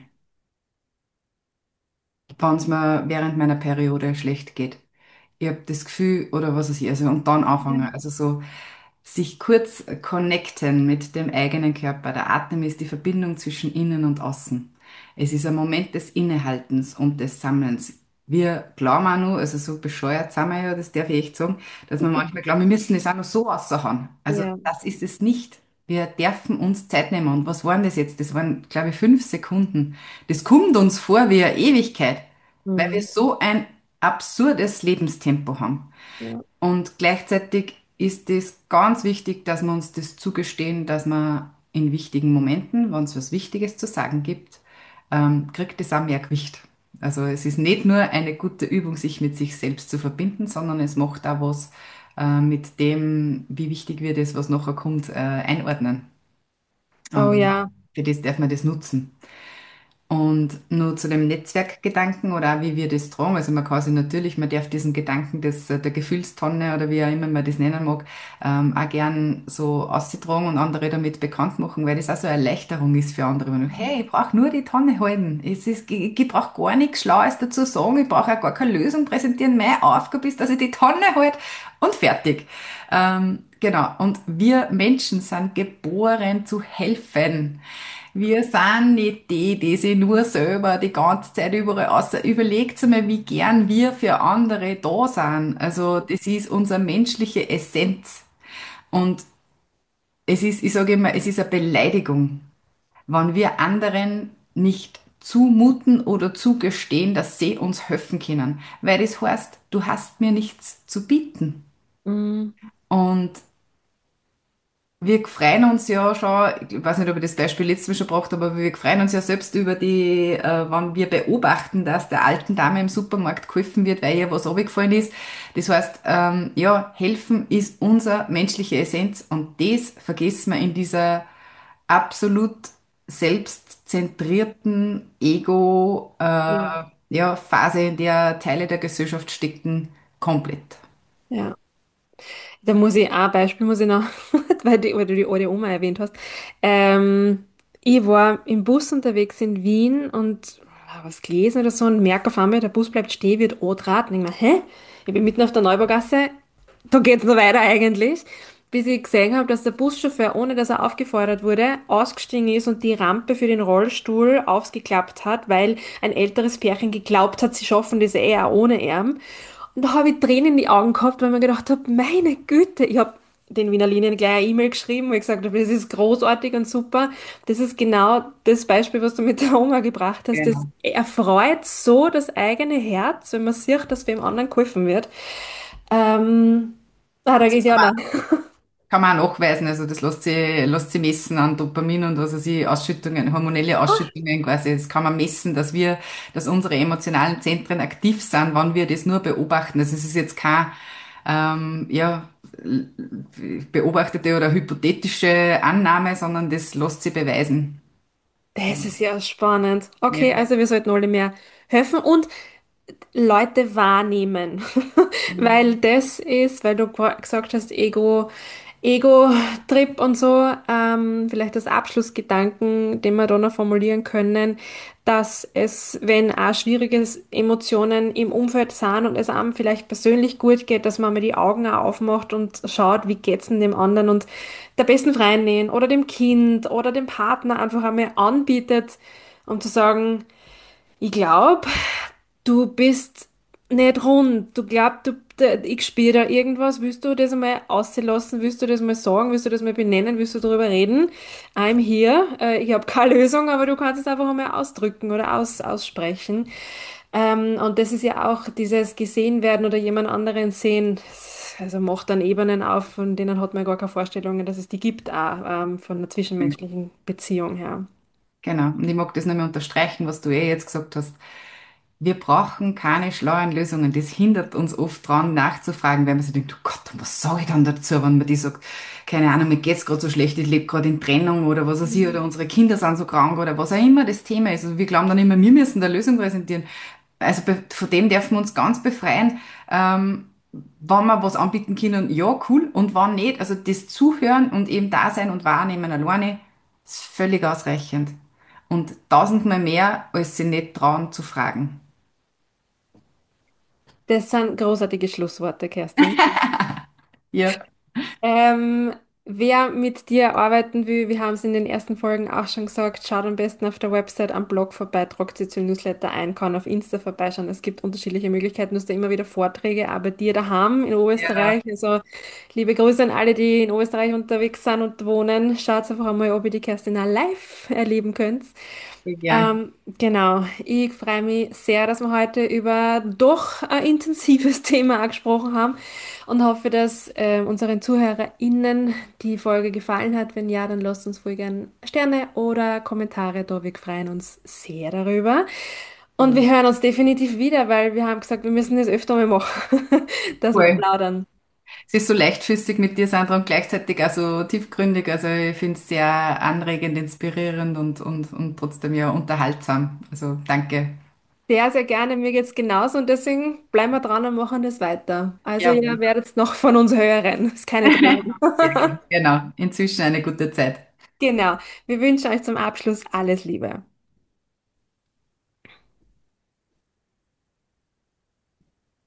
wenn es mir während meiner Periode schlecht geht. Ich habe das Gefühl, oder was weiß ich, also und dann anfangen. Also so sich kurz connecten mit dem eigenen Körper. Der Atem ist die Verbindung zwischen innen und außen. Es ist ein Moment des Innehaltens und des Sammelns. Wir glauben auch nur, also so bescheuert sind wir ja, das darf ich echt sagen, dass wir manchmal glauben, wir müssen es auch noch so raushauen. Also Ja. das ist es nicht. Wir dürfen uns Zeit nehmen. Und was waren das jetzt? Das waren, glaube ich, fünf Sekunden. Das kommt uns vor wie eine Ewigkeit, weil wir Mhm. so ein absurdes Lebenstempo haben. Ja. Und gleichzeitig ist es ganz wichtig, dass wir uns das zugestehen, dass man in wichtigen Momenten, wenn es was Wichtiges zu sagen gibt, ähm, kriegt es auch mehr Gewicht. Also es ist nicht nur eine gute Übung, sich mit sich selbst zu verbinden, sondern es macht auch was äh, mit dem, wie wichtig wir das, was nachher kommt, äh, einordnen. Oh Und ja. für das darf man das nutzen. Und nur zu dem Netzwerkgedanken oder auch wie wir das tragen. Also man kann sich natürlich, man darf diesen Gedanken des, der Gefühlstonne oder wie auch immer man das nennen mag, ähm, auch gern so auszutragen und andere damit bekannt machen, weil das auch so eine Erleichterung ist für andere. Wenn du, hey, ich brauche nur die Tonne halten. Es ist, ich, ich brauche gar nichts Schlaues dazu sagen. Ich brauche auch gar keine Lösung präsentieren. Meine Aufgabe ist, dass ich die Tonne halte und fertig. Ähm, genau. Und wir Menschen sind geboren zu helfen. Wir sind nicht die, die sich nur selber die ganze Zeit überall außer überlegt mal, wie gern wir für andere da sind. Also das ist unsere menschliche Essenz. Und es ist, ich sage immer, es ist eine Beleidigung, wenn wir anderen nicht zumuten oder zugestehen, dass sie uns helfen können. Weil das heißt, du hast mir nichts zu bieten. Mhm. Und wir freuen uns ja schon, ich weiß nicht, ob ich das Beispiel letztes Mal schon gebracht habe, aber wir freuen uns ja selbst über die, äh, wenn wir beobachten, dass der alten Dame im Supermarkt geholfen wird, weil ihr was runtergefallen ist. Das heißt, ähm, ja, helfen ist unsere menschliche Essenz und das vergessen wir in dieser absolut selbstzentrierten Ego, äh, Ja. ja, Phase, in der Teile der Gesellschaft stecken, komplett. Ja. Da muss ich auch ein Beispiel muss ich noch, weil, die, weil du die alte Oma erwähnt hast. Ähm, ich war im Bus unterwegs in Wien und hab was gelesen oder so und merke auf einmal, der Bus bleibt stehen, wird angetraten. Und ich mir, hä? Ich bin mitten auf der Neubaugasse, da geht's noch weiter eigentlich. Bis ich gesehen habe, dass der Buschauffeur, ohne dass er aufgefordert wurde, ausgestiegen ist und die Rampe für den Rollstuhl aufgeklappt hat, weil ein älteres Pärchen geglaubt hat, sie schaffen das eh auch ohne ihn. Und da habe ich Tränen in die Augen gehabt, weil ich mir gedacht habe, meine Güte, ich habe den Wiener Linien gleich eine E-Mail geschrieben, wo ich gesagt habe, das ist großartig und super. Das ist genau das Beispiel, was du mit der Oma gebracht hast. Das Genau. erfreut so das eigene Herz, wenn man sieht, dass wem anderen geholfen wird. Ähm, ah, da ist ja noch. Kann man auch nachweisen, also das lässt sich, lässt sich messen an Dopamin und was weiß ich, Ausschüttungen, hormonelle Ausschüttungen quasi. Das kann man messen, dass wir, dass unsere emotionalen Zentren aktiv sind, wenn wir das nur beobachten. Also es ist jetzt kein, ähm, ja, beobachtete oder hypothetische Annahme, sondern das lässt sich beweisen. Das ist ja spannend. Okay, Ja. also wir sollten alle mehr helfen und Leute wahrnehmen. Weil das ist, weil du gra- gesagt hast, Ego. Ego-Trip und so, ähm, vielleicht als Abschlussgedanken, den wir da noch formulieren können, dass es, wenn auch schwierige Emotionen im Umfeld sind und es einem vielleicht persönlich gut geht, dass man mal die Augen auch aufmacht und schaut, wie geht's denn dem anderen und der besten Freundin oder dem Kind oder dem Partner einfach einmal anbietet, um zu sagen, ich glaube, du bist nicht rund. Du glaubst, du, da- ich spüre da irgendwas. Willst du das einmal auslassen? Willst du das mal sagen? Willst du das mal benennen? Willst du darüber reden? I'm here. Äh, ich habe keine Lösung, aber du kannst es einfach einmal ausdrücken oder aus, aussprechen. Ähm, und das ist ja auch dieses gesehen werden oder jemand anderen sehen. Also macht dann Ebenen auf, von denen hat man gar keine Vorstellungen, dass es die gibt, auch ähm, von einer zwischenmenschlichen Beziehung her. Genau. Und ich mag das nochmal unterstreichen, was du eh jetzt gesagt hast. Wir brauchen keine schlauen Lösungen. Das hindert uns oft dran, nachzufragen, weil man sich denkt, oh Gott, und was sage ich dann dazu, wenn man die sagt, keine Ahnung, mir geht's gerade so schlecht, ich lebe gerade in Trennung oder was weiß ich, oder unsere Kinder sind so krank oder was auch immer das Thema ist. Also wir glauben dann immer, wir müssen da Lösung präsentieren. Also be- von dem dürfen wir uns ganz befreien. Ähm, wenn wir was anbieten können, ja, cool. Und wann nicht, also das Zuhören und eben da sein und wahrnehmen alleine ist völlig ausreichend. Und tausendmal mehr, als sie nicht trauen zu fragen. Das sind großartige Schlussworte, Kerstin. Ja, Ähm, wer mit dir arbeiten will, wir haben es in den ersten Folgen auch schon gesagt, schaut am besten auf der Website am Blog vorbei, tragt sie zum Newsletter ein, kann auf Insta vorbeischauen. Es gibt unterschiedliche Möglichkeiten, du hast da immer wieder Vorträge, aber dir daheim in ja, Österreich, also liebe Grüße an alle, die in Österreich unterwegs sind und wohnen, schaut einfach einmal, ob ihr die Kerstin auch live erleben könnt. sehr gern. Ähm, genau, ich freue mich sehr, dass wir heute über doch ein intensives Thema auch gesprochen haben und hoffe, dass äh, unseren ZuhörerInnen die Folge gefallen hat. Wenn ja, dann lasst uns voll gern Sterne oder Kommentare da. Wir freuen uns sehr darüber. Und wir hören uns definitiv wieder, weil wir haben gesagt, wir müssen das öfter mal machen, dass wir Cool. plaudern. Es ist so leichtfüßig mit dir, Sandra, und gleichzeitig auch so tiefgründig. Also ich finde es sehr anregend, inspirierend und, und, und trotzdem ja unterhaltsam. Also danke. Sehr, sehr gerne. Mir geht's genauso und deswegen bleiben wir dran und machen das weiter. Also Jawohl. ihr werdet noch von uns hören. Ist keine Drohung. Sehr gut. Genau. Inzwischen eine gute Zeit. Genau. Wir wünschen euch zum Abschluss alles Liebe.